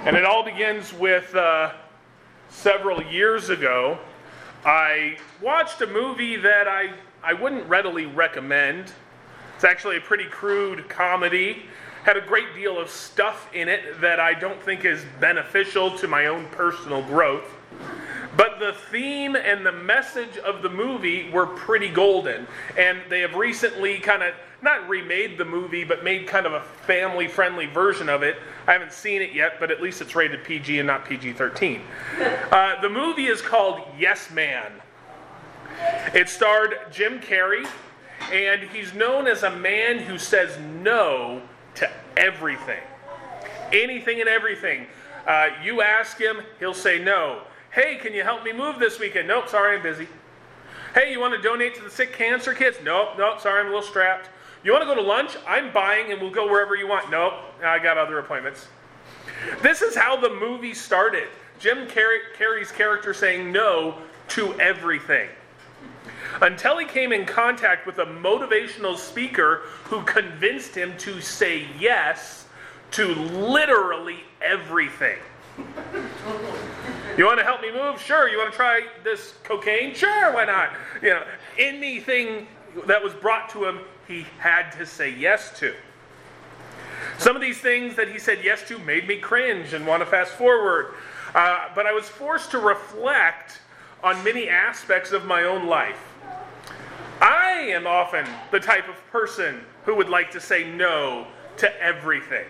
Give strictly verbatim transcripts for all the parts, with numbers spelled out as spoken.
And it all begins with uh, several years ago. I watched a movie that I, I wouldn't readily recommend. It's actually a pretty crude comedy. Had a great deal of stuff in it that I don't think is beneficial to my own personal growth. But the theme and the message of the movie were pretty golden. And they have recently kind of, not remade the movie, but made kind of a family-friendly version of it. I haven't seen it yet, but at least it's rated P G and not P G thirteen. Uh, the movie is called Yes Man. It starred Jim Carrey, and he's known as a man who says no to everything. Anything and everything. Uh, you ask him, he'll say no. Hey, can you help me move this weekend? Nope, sorry, I'm busy. Hey, you want to donate to the sick cancer kids? Nope, nope, sorry, I'm a little strapped. You want to go to lunch? I'm buying and we'll go wherever you want. Nope, I got other appointments. This is how the movie started. Jim Carrey, Carrey's character saying no to everything. Until he came in contact with a motivational speaker who convinced him to say yes to literally everything. You want to help me move? Sure. You want to try this cocaine? Sure, why not? You know, anything that was brought to him, he had to say yes to. Some of these things that he said yes to made me cringe and want to fast forward. Uh, but I was forced to reflect on many aspects of my own life. I am often the type of person who would like to say no to everything.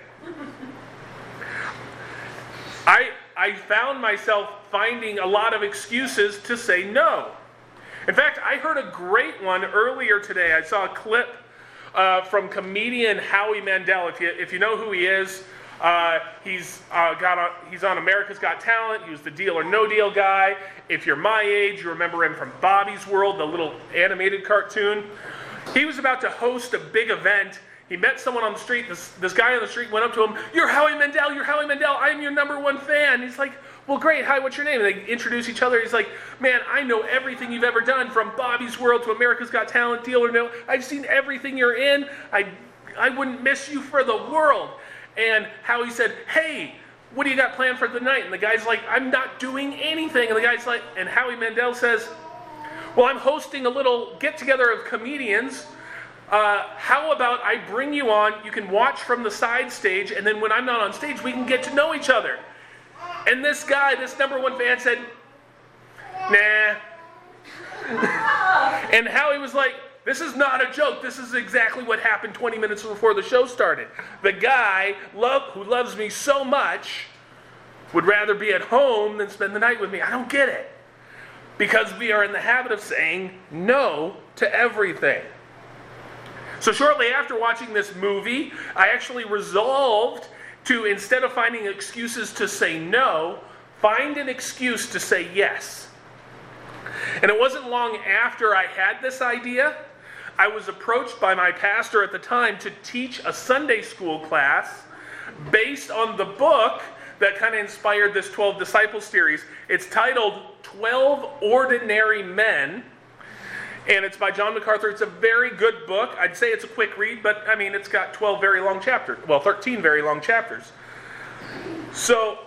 I I found myself finding a lot of excuses to say no. In fact, I heard a great one earlier today. I saw a clip uh, from comedian Howie Mandel. If you if you know who he is, uh, he's uh, got a, he's on America's Got Talent. He was the Deal or No Deal guy. If you're my age, you remember him from Bobby's World, the little animated cartoon. He was about to host a big event. He met someone on the street. This, this guy on the street went up to him. You're Howie Mandel. You're Howie Mandel. I'm your number one fan. He's like, well, great. Hi, what's your name? And they introduce each other. He's like, man, I know everything you've ever done, from Bobby's World to America's Got Talent, Deal or No. I've seen everything you're in. I, I wouldn't miss you for the world. And Howie said, hey, what do you got planned for the night? And the guy's like, I'm not doing anything. And the guy's like, and Howie Mandel says, well, I'm hosting a little get-together of comedians. Uh, how about I bring you on, you can watch from the side stage, and then when I'm not on stage, we can get to know each other. And this guy, this number one fan said, nah. And Howie was like, this is not a joke. This is exactly what happened twenty minutes before the show started. The guy love, who loves me so much would rather be at home than spend the night with me. I don't get it. Because we are in the habit of saying no to everything. So shortly after watching this movie, I actually resolved to, instead of finding excuses to say no, find an excuse to say yes. And it wasn't long after I had this idea, I was approached by my pastor at the time to teach a Sunday school class based on the book that kind of inspired this twelve Disciples series. It's titled twelve Ordinary Men. And it's by John MacArthur. It's a very good book. I'd say it's a quick read, but I mean, it's got twelve very long chapters. Well, thirteen very long chapters. So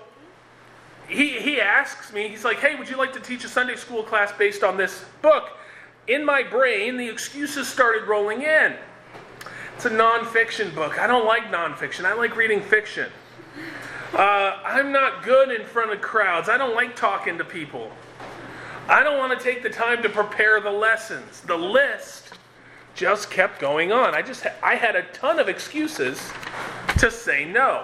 he he asks me, he's like, hey, would you like to teach a Sunday school class based on this book? In my brain, the excuses started rolling in. It's a nonfiction book. I don't like nonfiction. I like reading fiction. Uh, I'm not good in front of crowds. I don't like talking to people. I don't want to take the time to prepare the lessons. The list just kept going on. I just ha- I had a ton of excuses to say no.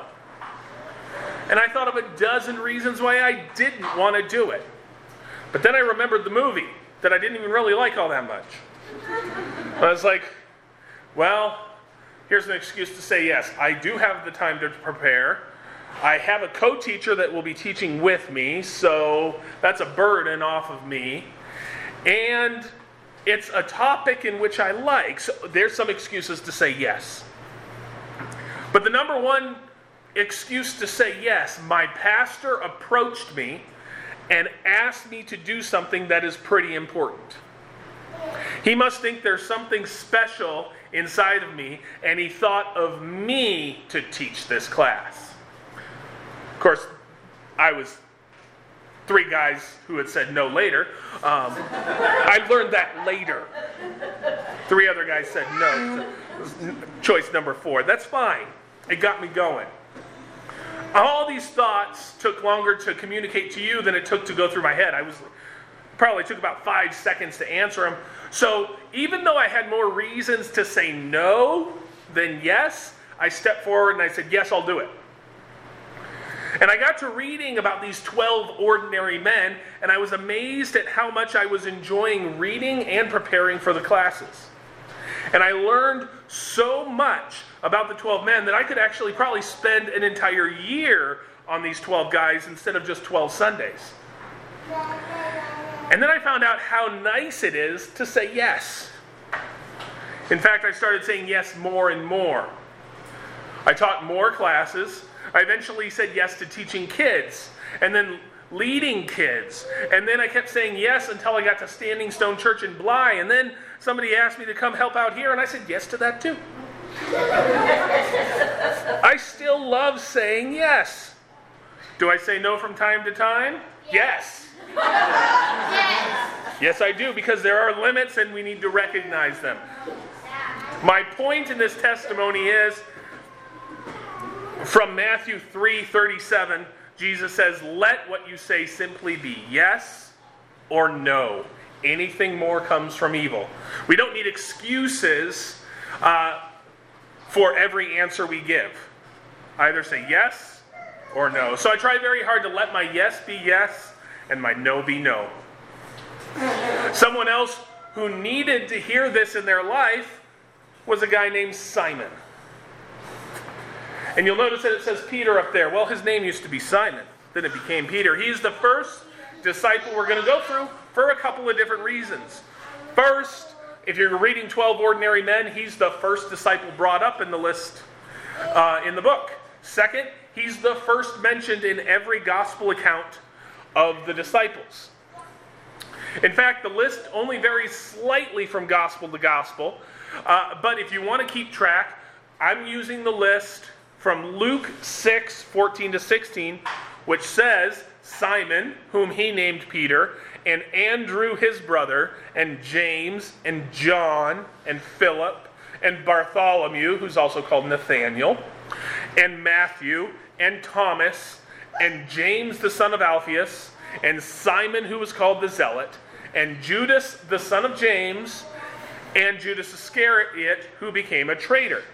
And I thought of a dozen reasons why I didn't want to do it. But then I remembered the movie that I didn't even really like all that much. I was like, well, here's an excuse to say yes. I do have the time to prepare. I have a co-teacher that will be teaching with me, so that's a burden off of me. And it's a topic in which I like, so there's some excuses to say yes. But the number one excuse to say yes, my pastor approached me and asked me to do something that is pretty important. He must think there's something special inside of me, and he thought of me to teach this class. Of course, I was three guys who had said no later. Um, I learned that later. Three other guys said no. So choice number four. That's fine. It got me going. All these thoughts took longer to communicate to you than it took to go through my head. I was probably took about five seconds to answer them. So even though I had more reasons to say no than yes, I stepped forward and I said, yes, I'll do it. And I got to reading about these twelve ordinary men, and I was amazed at how much I was enjoying reading and preparing for the classes. And I learned so much about the twelve men that I could actually probably spend an entire year on these twelve guys instead of just twelve Sundays. And then I found out how nice it is to say yes. In fact, I started saying yes more and more. I taught more classes. I eventually said yes to teaching kids, and then leading kids. And then I kept saying yes until I got to Standing Stone Church in Bly, and then somebody asked me to come help out here, and I said yes to that too. I still love saying yes. Do I say no from time to time? Yes. Yes, yes I do, because there are limits and we need to recognize them. My point in this testimony is, from Matthew three thirty-seven, Jesus says, let what you say simply be yes or no. Anything more comes from evil. We don't need excuses uh, for every answer we give. Either say yes or no. So I try very hard to let my yes be yes and my no be no. Someone else who needed to hear this in their life was a guy named Simon. And you'll notice that it says Peter up there. Well, his name used to be Simon. Then it became Peter. He's the first disciple we're going to go through for a couple of different reasons. First, if you're reading twelve ordinary men, he's the first disciple brought up in the list uh, in the book. Second, he's the first mentioned in every gospel account of the disciples. In fact, the list only varies slightly from gospel to gospel. Uh, but if you want to keep track, I'm using the list from Luke six fourteen to sixteen, which says Simon, whom he named Peter, and Andrew his brother, and James, and John, and Philip, and Bartholomew, who's also called Nathaniel, and Matthew, and Thomas, and James the son of Alphaeus, and Simon who was called the Zealot, and Judas the son of James, and Judas Iscariot, who became a traitor.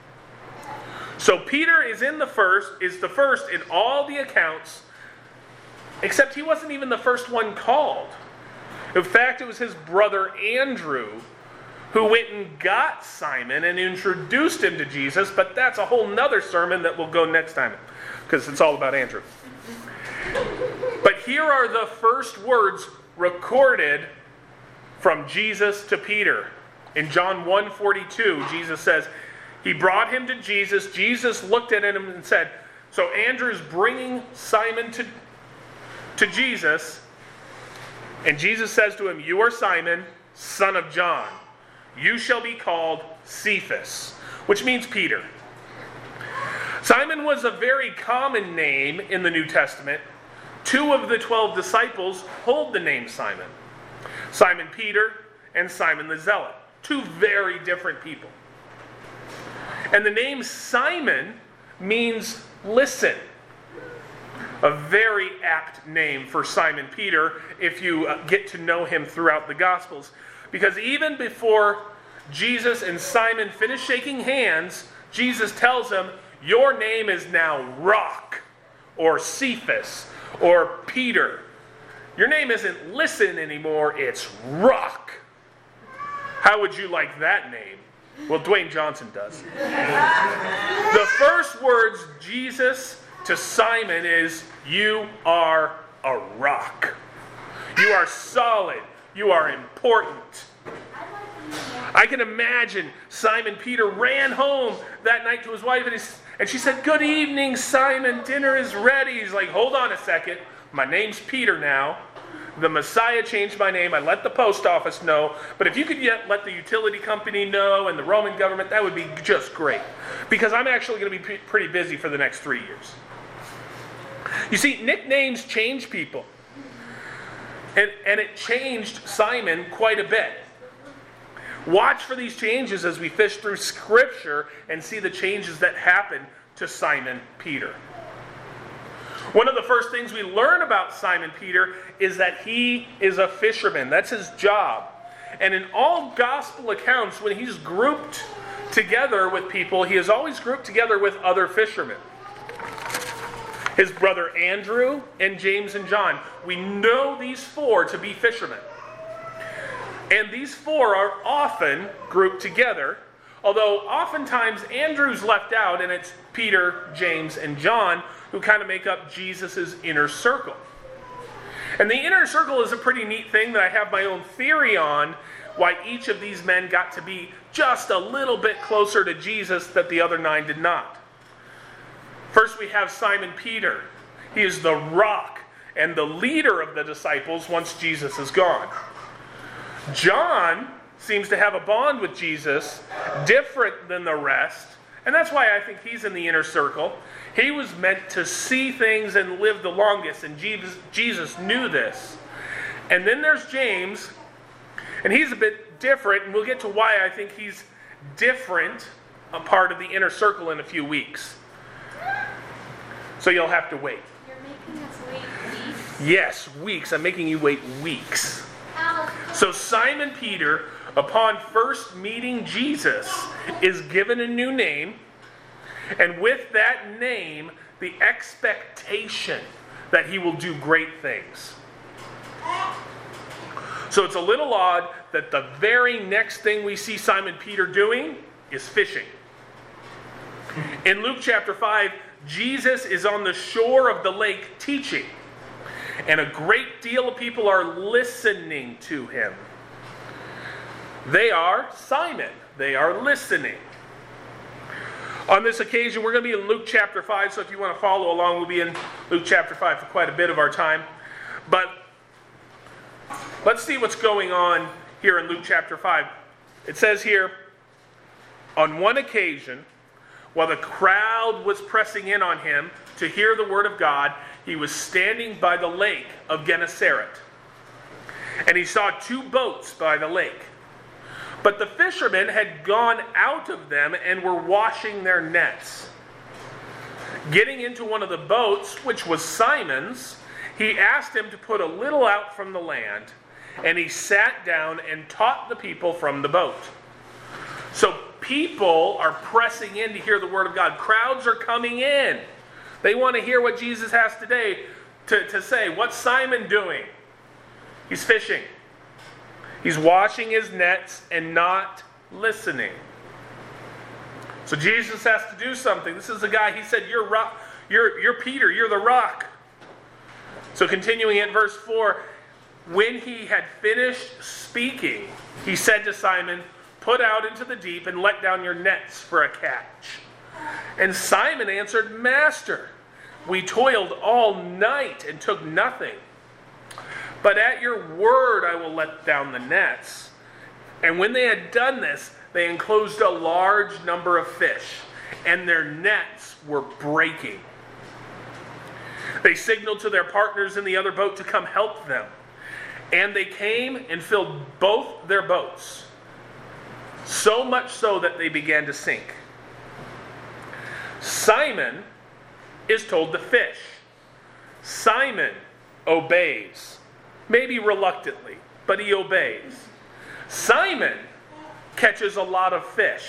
So Peter is in the first, is the first in all the accounts, except he wasn't even the first one called. In fact, it was his brother Andrew who went and got Simon and introduced him to Jesus, but that's a whole nother sermon that will go next time, because it's all about Andrew. But here are the first words recorded from Jesus to Peter. In John one forty-two, Jesus says, he brought him to Jesus. Jesus looked at him and said, so Andrew's bringing Simon to, to Jesus, and Jesus says to him, you are Simon, son of John. You shall be called Cephas, which means Peter. Simon was a very common name in the New Testament. Two of the twelve disciples hold the name Simon. Simon Peter and Simon the Zealot. Two very different people. And the name Simon means listen. A very apt name for Simon Peter if you uh, get to know him throughout the Gospels. Because even before Jesus and Simon finish shaking hands, Jesus tells him, your name is now Rock, or Cephas, or Peter. Your name isn't Listen anymore, it's Rock. How would you like that name? Well, Dwayne Johnson does. The first words Jesus to Simon is, you are a rock. You are solid. You are important. I can imagine Simon Peter ran home that night to his wife, and, his, and she said, good evening, Simon. Dinner is ready. He's like, hold on a second. My name's Peter now. The Messiah changed my name. I let the post office know. But if you could yet let the utility company know and the Roman government, that would be just great. Because I'm actually going to be pretty busy for the next three years. You see, nicknames change people. And, and it changed Simon quite a bit. Watch for these changes as we fish through Scripture and see the changes that happen to Simon Peter. One of the first things we learn about Simon Peter is that he is a fisherman. That's his job. And in all gospel accounts, when he's grouped together with people, he is always grouped together with other fishermen. His brother Andrew and James and John. We know these four to be fishermen. And these four are often grouped together, although oftentimes Andrew's left out and it's Peter, James, and John who kind of make up Jesus' inner circle. And the inner circle is a pretty neat thing that I have my own theory on why each of these men got to be just a little bit closer to Jesus that the other nine did not. First we have Simon Peter. He is the rock and the leader of the disciples once Jesus is gone. John seems to have a bond with Jesus different than the rest, and that's why I think he's in the inner circle. He was meant to see things and live the longest, and Jesus, Jesus knew this. And then there's James, and he's a bit different, and we'll get to why I think he's different, a part of the inner circle in a few weeks. So you'll have to wait. You're making us wait weeks? Yes, weeks. I'm making you wait weeks. Ow. So Simon Peter, upon first meeting Jesus, is given a new name, and with that name, the expectation that he will do great things. So it's a little odd that the very next thing we see Simon Peter doing is fishing. In Luke chapter five, Jesus is on the shore of the lake teaching, and a great deal of people are listening to him. They are Simon. They are listening. On this occasion, we're going to be in Luke chapter five, so if you want to follow along, we'll be in Luke chapter five for quite a bit of our time. But let's see what's going on here in Luke chapter five. It says here, on one occasion, while the crowd was pressing in on him to hear the word of God, he was standing by the lake of Gennesaret. And he saw two boats by the lake. But the fishermen had gone out of them and were washing their nets. Getting into one of the boats, which was Simon's, he asked him to put a little out from the land, and he sat down and taught the people from the boat. So people are pressing in to hear the word of God. Crowds are coming in. They want to hear what Jesus has today to, to say. What's Simon doing? He's fishing. He's washing his nets and not listening. So Jesus has to do something. This is the guy, he said, you're, rock, you're, you're Peter, you're the rock. So continuing in verse four, when he had finished speaking, he said to Simon, put out into the deep and let down your nets for a catch. And Simon answered, Master, we toiled all night and took nothing. But at your word I will let down the nets. And when they had done this, they enclosed a large number of fish, and their nets were breaking. They signaled to their partners in the other boat to come help them. And they came and filled both their boats, so much so that they began to sink. Simon is told to fish. Simon obeys. Maybe reluctantly, but he obeys. Simon catches a lot of fish.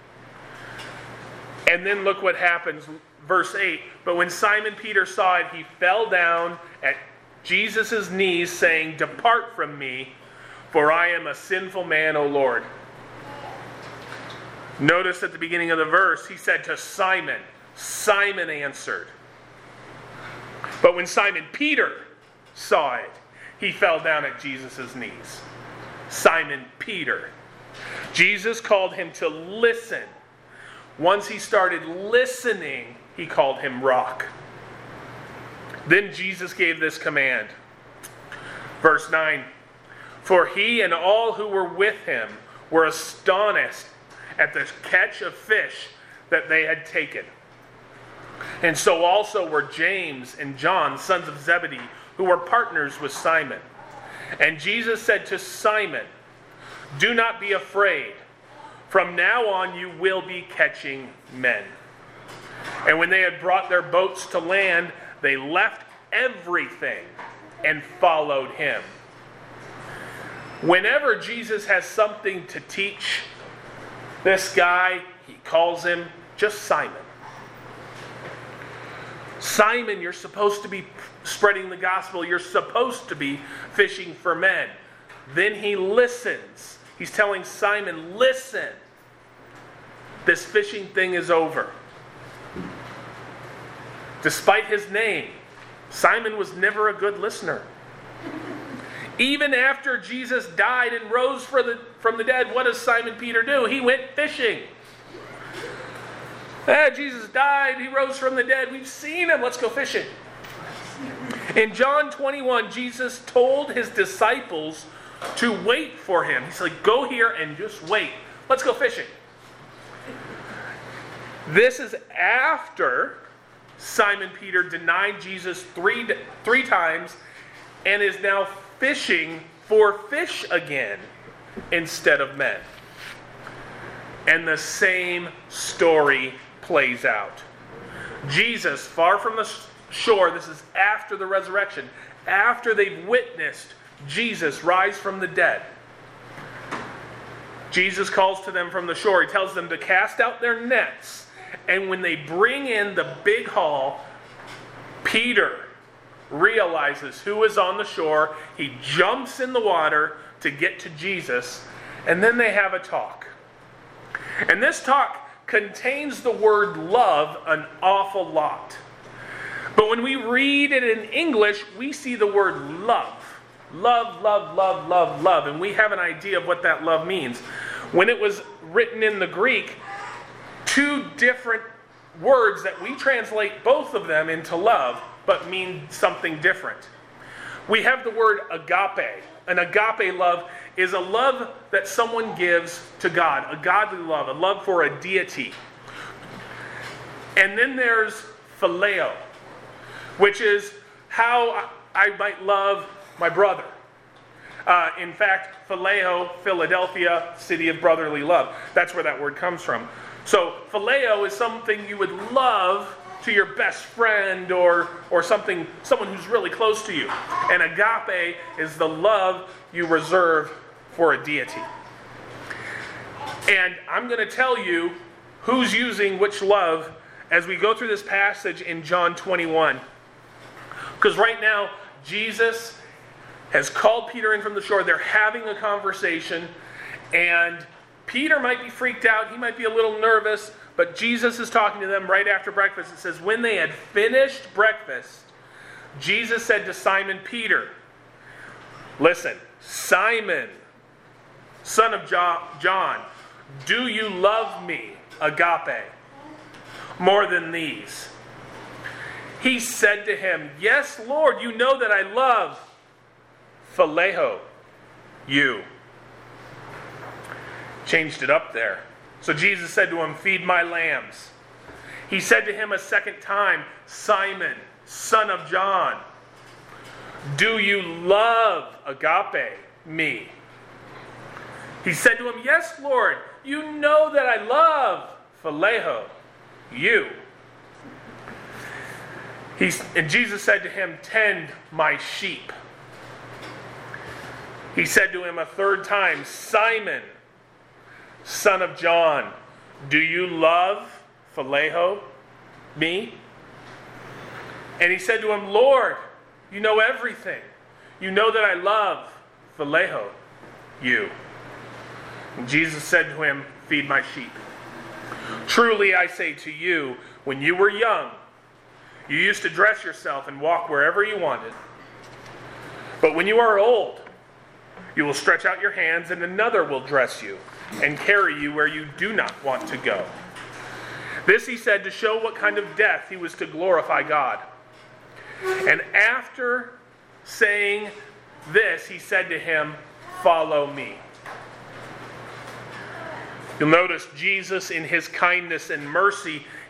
And then look what happens, verse eight. But when Simon Peter saw it, he fell down at Jesus' knees, saying, Depart from me, for I am a sinful man, O Lord. Notice at the beginning of the verse, he said to Simon, Simon answered. But when Simon Peter saw it, he fell down at Jesus' knees. Simon Peter. Jesus called him to listen. Once he started listening, he called him rock. Then Jesus gave this command. Verse nine. For he and all who were with him were astonished at the catch of fish that they had taken. And so also were James and John, sons of Zebedee, who were partners with Simon. And Jesus said to Simon, "Do not be afraid. From now on you will be catching men." And when they had brought their boats to land, they left everything and followed him. Whenever Jesus has something to teach this guy, he calls him just Simon. Simon, you're supposed to be spreading the gospel. You're supposed to be fishing for men. Then he listens. He's telling Simon, listen, this fishing thing is over. Despite his name, Simon was never a good listener. Even after Jesus died and rose for the, from the dead, what does Simon Peter do? He went fishing. Ah, Jesus died, he rose from the dead. We've seen him, let's go fishing. In John twenty-one, Jesus told his disciples to wait for him. He's like, go here and just wait. Let's go fishing. This is after Simon Peter denied Jesus three, three times and is now fishing for fish again instead of men. And the same story plays out. Jesus, far from the shore, this is after the resurrection, after they've witnessed Jesus rise from the dead. Jesus calls to them from the shore. He tells them to cast out their nets. And when they bring in the big haul, Peter realizes who is on the shore. He jumps in the water to get to Jesus. And then they have a talk. And this talk contains the word love an awful lot. But when we read it in English, we see the word love. Love, love, love, love, love. And we have an idea of what that love means. When it was written in the Greek, two different words that we translate both of them into love, but mean something different. We have the word agape. An agape love is a love that someone gives to God, a godly love, a love for a deity. And then there's phileo, which is how I might love my brother. Uh, in fact, phileo, Philadelphia, city of brotherly love. That's where that word comes from. So phileo is something you would love to your best friend or or something, someone who's really close to you. And agape is the love you reserve for a deity. And I'm going to tell you who's using which love as we go through this passage in John twenty-one. Because right now, Jesus has called Peter in from the shore. They're having a conversation. And Peter might be freaked out. He might be a little nervous. But Jesus is talking to them right after breakfast. It says, when they had finished breakfast, Jesus said to Simon Peter, listen, Simon, son of John, do you love me, agape, more than these? He said to him, yes, Lord, you know that I love phileo, you. Changed it up there. So Jesus said to him, feed my lambs. He said to him a second time, Simon, son of John, do you love, agape, me? He said to him, yes, Lord, you know that I love phileo, you. He, and Jesus said to him, tend my sheep. He said to him a third time, Simon, son of John, do you love phileo, me? And he said to him, Lord, you know everything. You know that I love phileo, you. And Jesus said to him, feed my sheep. Truly I say to you, when you were young, you used to dress yourself and walk wherever you wanted. But when you are old, you will stretch out your hands and another will dress you and carry you where you do not want to go. This he said to show what kind of death he was to glorify God. And after saying this, he said to him, follow me. You'll notice Jesus, in his kindness and mercy,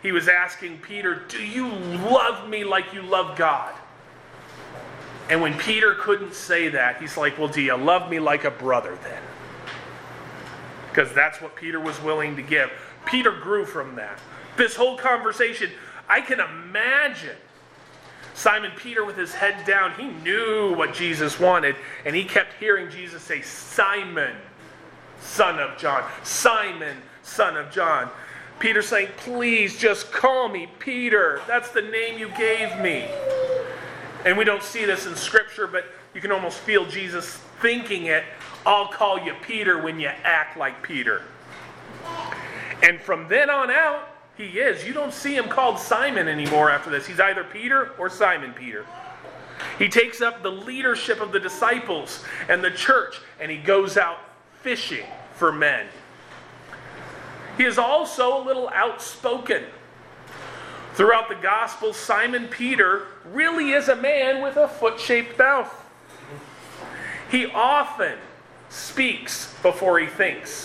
he was asking Peter, do you love me like you love God? And when Peter couldn't say that, he's like, well, do you love me like a brother then? Because that's what Peter was willing to give. Peter grew from that. This whole conversation, I can imagine Simon Peter with his head down. He knew what Jesus wanted, and he kept hearing Jesus say, Simon, son of John. Simon, son of John. Peter saying, please just call me Peter. That's the name you gave me. And we don't see this in Scripture, but you can almost feel Jesus thinking it. I'll call you Peter when you act like Peter. And from then on out, he is. You don't see him called Simon anymore after this. He's either Peter or Simon Peter. He takes up the leadership of the disciples and the church, and he goes out fishing for men. He is also a little outspoken. Throughout the Gospels, Simon Peter really is a man with a foot-shaped mouth. He often speaks before he thinks.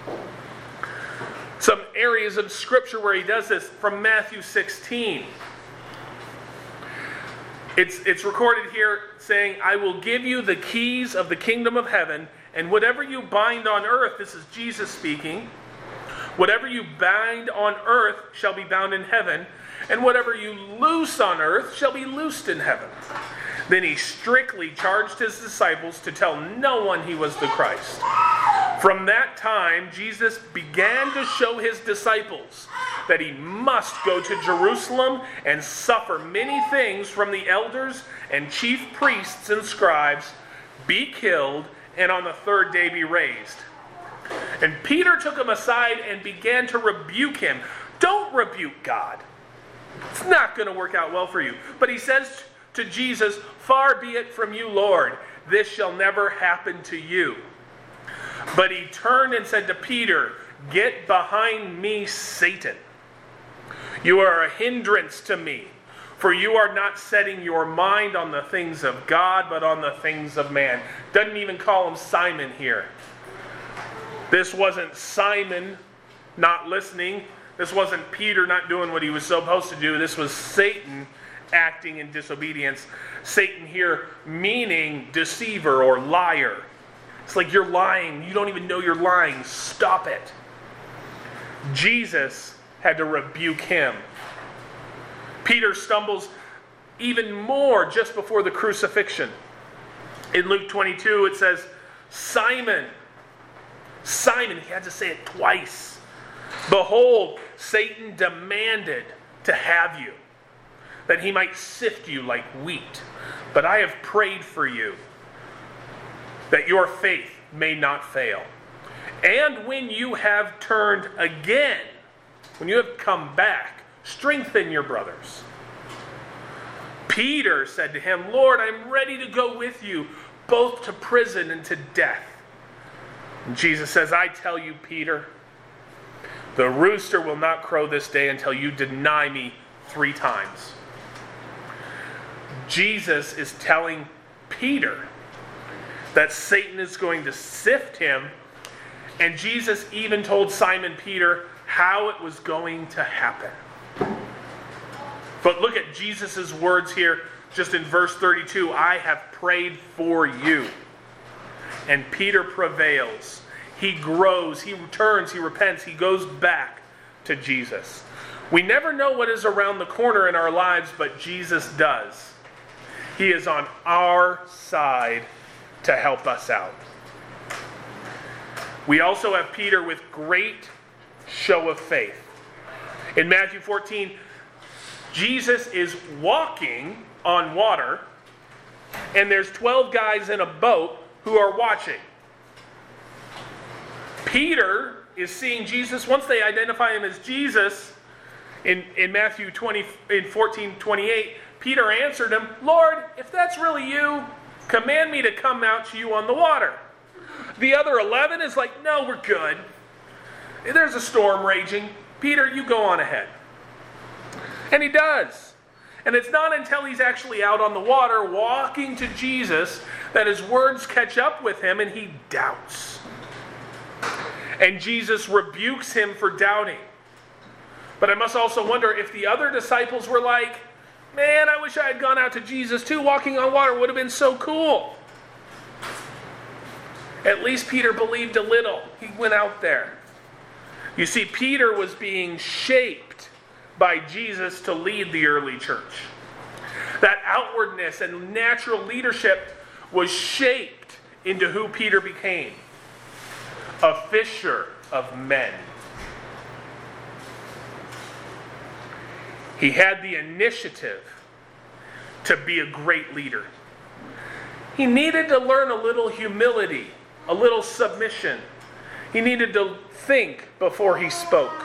Some areas of Scripture where he does this, from Matthew sixteen. It's, it's recorded here saying, I will give you the keys of the kingdom of heaven, and whatever you bind on earth, this is Jesus speaking, whatever you bind on earth shall be bound in heaven, and whatever you loose on earth shall be loosed in heaven. Then he strictly charged his disciples to tell no one he was the Christ. From that time, Jesus began to show his disciples that he must go to Jerusalem and suffer many things from the elders and chief priests and scribes, be killed, and on the third day be raised. And Peter took him aside and began to rebuke him. Don't rebuke God. It's not going to work out well for you. But he says to Jesus, far be it from you, Lord. This shall never happen to you. But he turned and said to Peter, get behind me, Satan. You are a hindrance to me, for you are not setting your mind on the things of God, but on the things of man. Doesn't even call him Simon here. This wasn't Simon not listening. This wasn't Peter not doing what he was supposed to do. This was Satan acting in disobedience. Satan here meaning deceiver or liar. It's like you're lying. You don't even know you're lying. Stop it. Jesus had to rebuke him. Peter stumbles even more just before the crucifixion. In Luke twenty-two it says, Simon, Simon, he had to say it twice. Behold, Satan demanded to have you, that he might sift you like wheat. But I have prayed for you, that your faith may not fail. And when you have turned again, when you have come back, strengthen your brothers. Peter said to him, Lord, I'm ready to go with you, both to prison and to death. And Jesus says, I tell you, Peter, the rooster will not crow this day until you deny me three times. Jesus is telling Peter that Satan is going to sift him, and Jesus even told Simon Peter how it was going to happen. But look at Jesus' words here, just in verse thirty-two, I have prayed for you. And Peter prevails. He grows, he returns, he repents, he goes back to Jesus. We never know what is around the corner in our lives, but Jesus does. He is on our side to help us out. We also have Peter with great show of faith. In Matthew fourteen, Jesus is walking on water, and there's twelve guys in a boat who are watching. Peter is seeing Jesus. Once they identify him as Jesus, in, in Matthew twenty, in fourteen twenty-eight, Peter answered him, Lord, if that's really you, command me to come out to you on the water. The other eleven is like, no, we're good. There's a storm raging. Peter, you go on ahead. And he does. And it's not until he's actually out on the water walking to Jesus that his words catch up with him and he doubts. And Jesus rebukes him for doubting. But I must also wonder if the other disciples were like, man, I wish I had gone out to Jesus too. Walking on water would have been so cool. At least Peter believed a little. He went out there. You see, Peter was being shaped by Jesus to lead the early church. That outwardness and natural leadership was shaped into who Peter became. A fisher of men. He had the initiative to be a great leader. He needed to learn a little humility, a little submission. He needed to think before he spoke.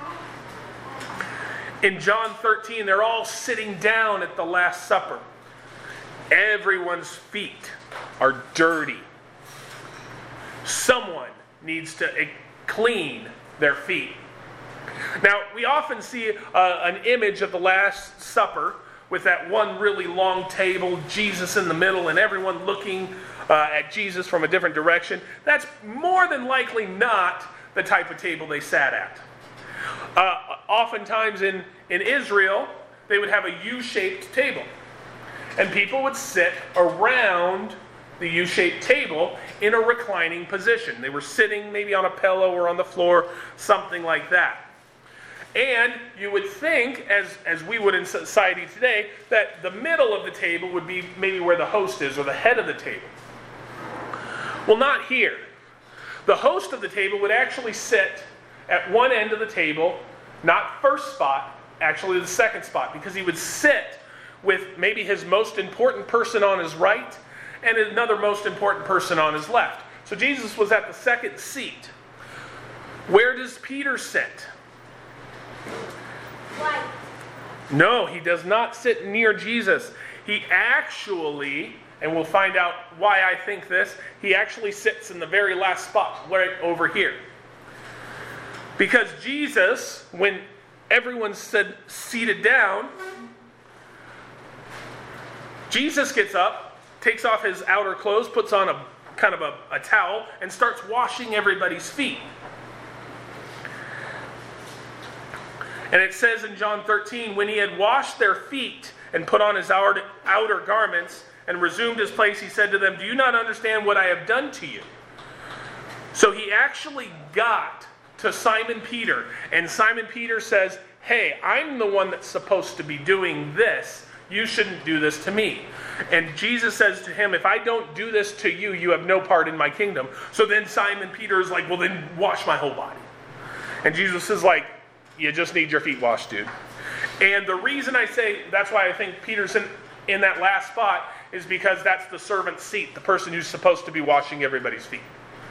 In John thirteen, they're all sitting down at the Last Supper. Everyone's feet are dirty. Someone needs to clean their feet. Now, we often see uh, an image of the Last Supper with that one really long table, Jesus in the middle, and everyone looking uh, at Jesus from a different direction. That's more than likely not the type of table they sat at. Uh, oftentimes in, in Israel, they would have a U-shaped table. And people would sit around the U-shaped table in a reclining position. They were sitting maybe on a pillow or on the floor, something like that. And you would think, as, as we would in society today, that the middle of the table would be maybe where the host is, or the head of the table. Well, not here. The host of the table would actually sit at one end of the table, not first spot, actually the second spot, because he would sit with maybe his most important person on his right and another most important person on his left. So Jesus was at the second seat. Where does Peter sit? Right. No, he does not sit near Jesus. He actually, and we'll find out why I think this, he actually sits in the very last spot, right over here. Because Jesus, when everyone said seated down, Jesus gets up, takes off his outer clothes, puts on a kind of a, a towel, and starts washing everybody's feet. And it says in John thirteen, when he had washed their feet and put on his outer, outer garments and resumed his place, he said to them, do you not understand what I have done to you? So he actually got to Simon Peter. And Simon Peter says, hey, I'm the one that's supposed to be doing this. You shouldn't do this to me. And Jesus says to him, if I don't do this to you, you have no part in my kingdom. So then Simon Peter is like, well, then wash my whole body. And Jesus is like, you just need your feet washed, dude. And the reason I say, that's why I think Peter's in, in that last spot, is because that's the servant's seat, the person who's supposed to be washing everybody's feet.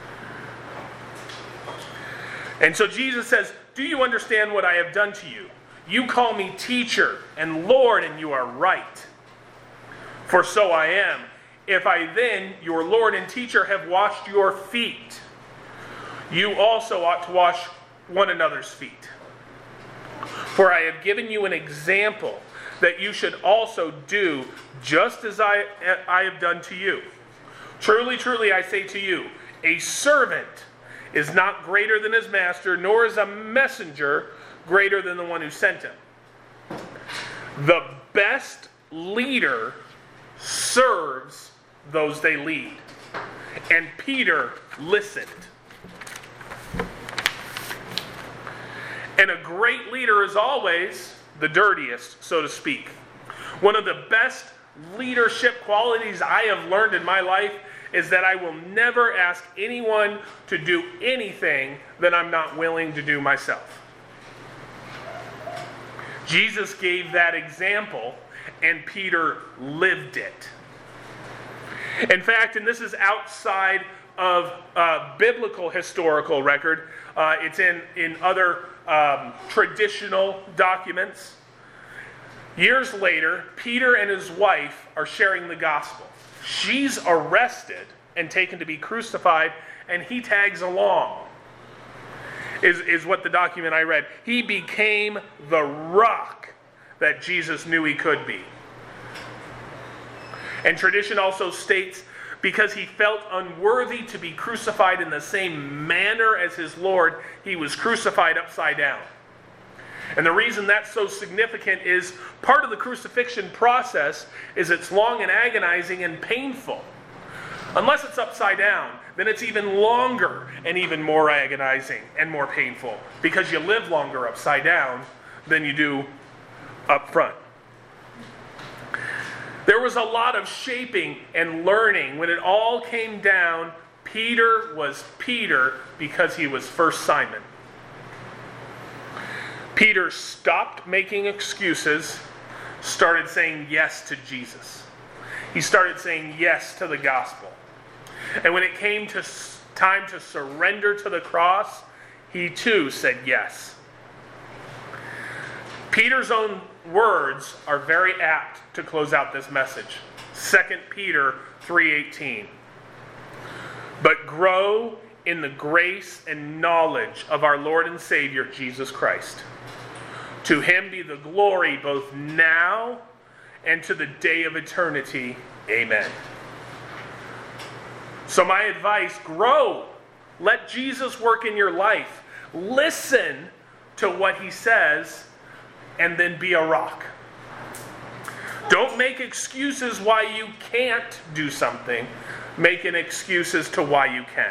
And so Jesus says, do you understand what I have done to you? You call me teacher and Lord, and you are right. For so I am. If I then, your Lord and teacher, have washed your feet, you also ought to wash one another's feet. For I have given you an example that you should also do just as I, I have done to you. Truly, truly, I say to you, a servant is not greater than his master, nor is a messenger greater than the one who sent him. The best leader serves those they lead. And Peter listened. And a great leader is always the dirtiest, so to speak. One of the best leadership qualities I have learned in my life is that I will never ask anyone to do anything that I'm not willing to do myself. Jesus gave that example, and Peter lived it. In fact, and this is outside of uh, biblical historical record, uh, it's in, in other um, traditional documents. Years later, Peter and his wife are sharing the gospel. She's arrested and taken to be crucified, and he tags along, is, is what the document I read. He became the rock that Jesus knew he could be. And tradition also states, because he felt unworthy to be crucified in the same manner as his Lord, he was crucified upside down. And the reason that's so significant is part of the crucifixion process is it's long and agonizing and painful. Unless it's upside down, then it's even longer and even more agonizing and more painful because you live longer upside down than you do up front. There was a lot of shaping and learning. When it all came down, Peter was Peter because he was first Simon. Peter stopped making excuses, started saying yes to Jesus. He started saying yes to the gospel. And when it came to time to surrender to the cross, he too said yes. Peter's own words are very apt to close out this message. Second Peter three eighteen. But grow in the grace and knowledge of our Lord and Savior Jesus Christ. To him be the glory both now and to the day of eternity. Amen. So my advice, grow. Let Jesus work in your life. Listen to what he says and then be a rock. Don't make excuses why you can't do something. Make an excuse as to why you can.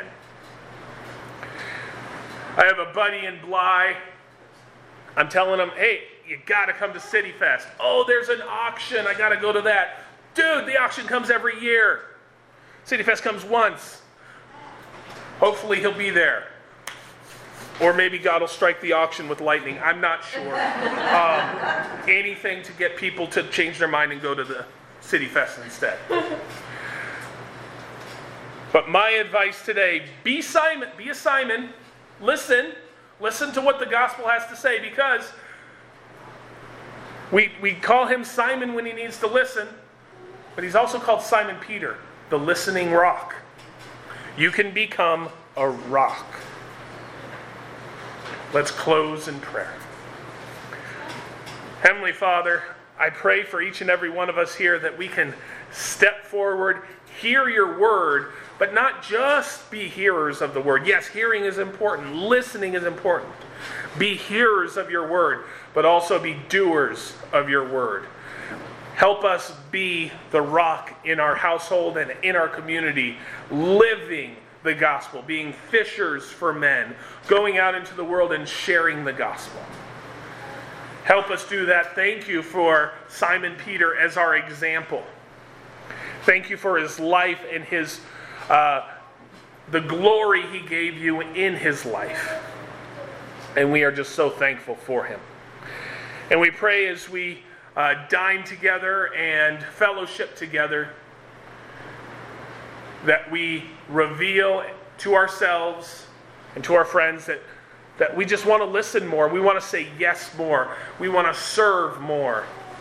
I have a buddy in Bly. I'm telling him, hey, you got to come to City Fest. Oh, there's an auction. I got to go to that. Dude, the auction comes every year. City Fest comes once. Hopefully he'll be there. Or maybe God will strike the auction with lightning. I'm not sure. Um, anything to get people to change their mind and go to the City Fest instead. But my advice today, be Simon, be a Simon. Listen. Listen to what the gospel has to say, because we, we call him Simon when he needs to listen, but he's also called Simon Peter, the listening rock. You can become a rock. Let's close in prayer. Heavenly Father, I pray for each and every one of us here that we can step forward, hear your word, but not just be hearers of the word. Yes, hearing is important. Listening is important. Be hearers of your word, but also be doers of your word. Help us be the rock in our household and in our community, living the gospel, being fishers for men, going out into the world and sharing the gospel. Help us do that. Thank you for Simon Peter as our example. Thank you for his life and his uh, the glory he gave you in his life. And we are just so thankful for him. And we pray as we uh, dine together and fellowship together that we reveal to ourselves and to our friends that, that we just want to listen more. We want to say yes more. We want to serve more.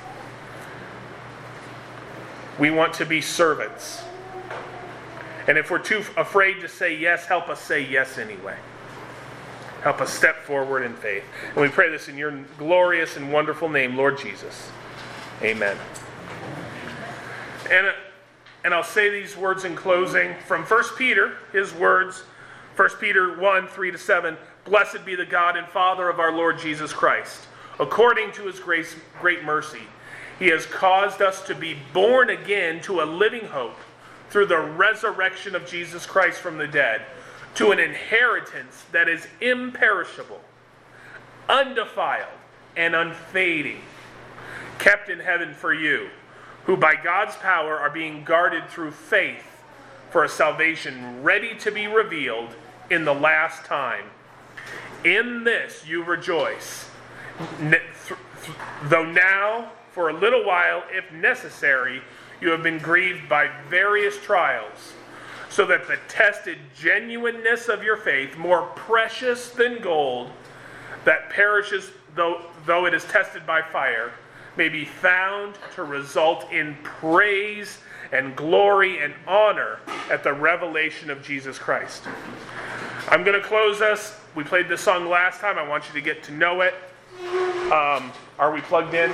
We want to be servants. And if we're too afraid to say yes, help us say yes anyway. Help us step forward in faith. And we pray this in your glorious and wonderful name, Lord Jesus. Amen. And, and I'll say these words in closing from First Peter, his words, First Peter one, three to seven. Blessed be the God and Father of our Lord Jesus Christ. According to his grace, great mercy, he has caused us to be born again to a living hope through the resurrection of Jesus Christ from the dead, to an inheritance that is imperishable, undefiled, and unfading, kept in heaven for you, who by God's power are being guarded through faith for a salvation ready to be revealed in the last time. In this you rejoice, though now, for a little while, if necessary, you have been grieved by various trials, so that the tested genuineness of your faith, more precious than gold, that perishes though, though it is tested by fire, may be found to result in praise and glory and honor at the revelation of Jesus Christ. I'm going to close us. We played this song last time. I want you to get to know it. Um, are we plugged in?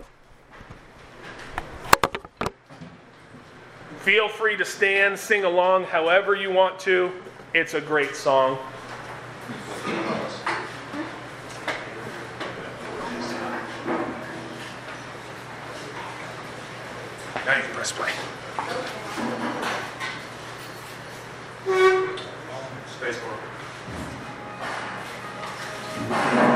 Feel free to stand, sing along however you want to. It's a great song. Now you can press play. Space bar.